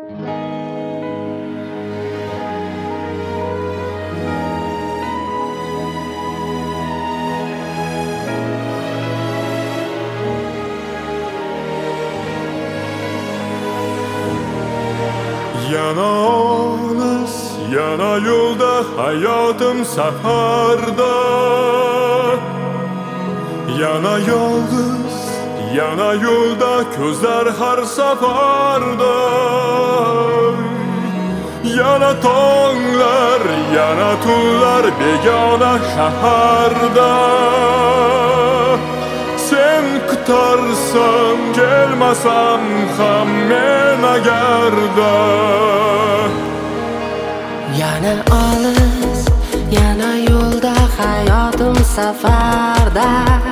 Yana olis, yana yo'lda, hayotim safarda. Yana yolg'iz, yana yo'lda, ko'zlar har safarda. Yana tonglar, yana tunlar, begona shaharda. Sen kutarsan, kelmasam ham men agarda. Yana olis, yana yo'lda, hayotim safarda.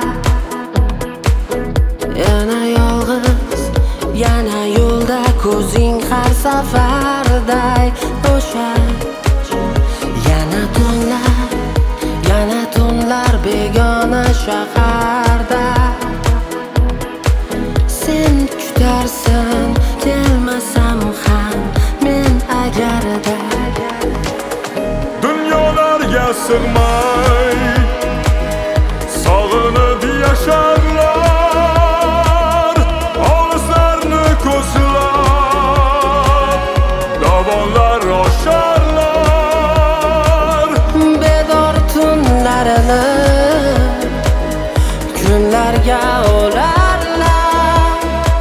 Yana yolg'iz, yana yo'lda, ko'zing har safarday o'sha. Yana tunlar, begona shaharda. Sen kutarsan, kelmasam ham men agarda. Dunyolarga sig'may sog'inib yasharlar, olislarni ko'zlab dovonlar osharlar. Bedor tunlarini kunlarga olarlar.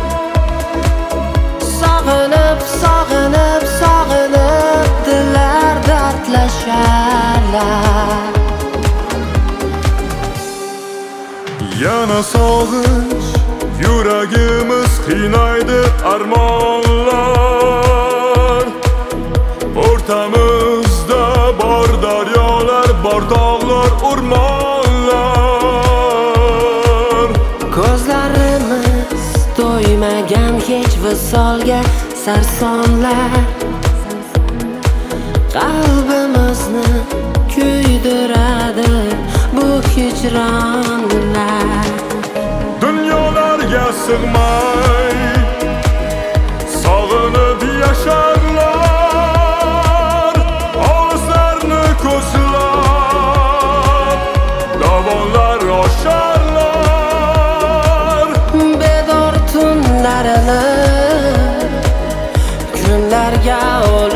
Sog'inib dillar dardlasharlar. Yana sog'inch, yuragimiz qiynaydi armonlar. O'rtamizda bor daryolar, bor tog'lar, o'rmonlar. Ko'zlarimiz to'ymagan hech visolga sarsonlar. Qalbimizni kuydiradi bu hijronlar. Dunyolarga sig'may sog'inib yasharlar, olislarni ko'zlab dovonlar osharlar. Bedor tunlarini kunlarga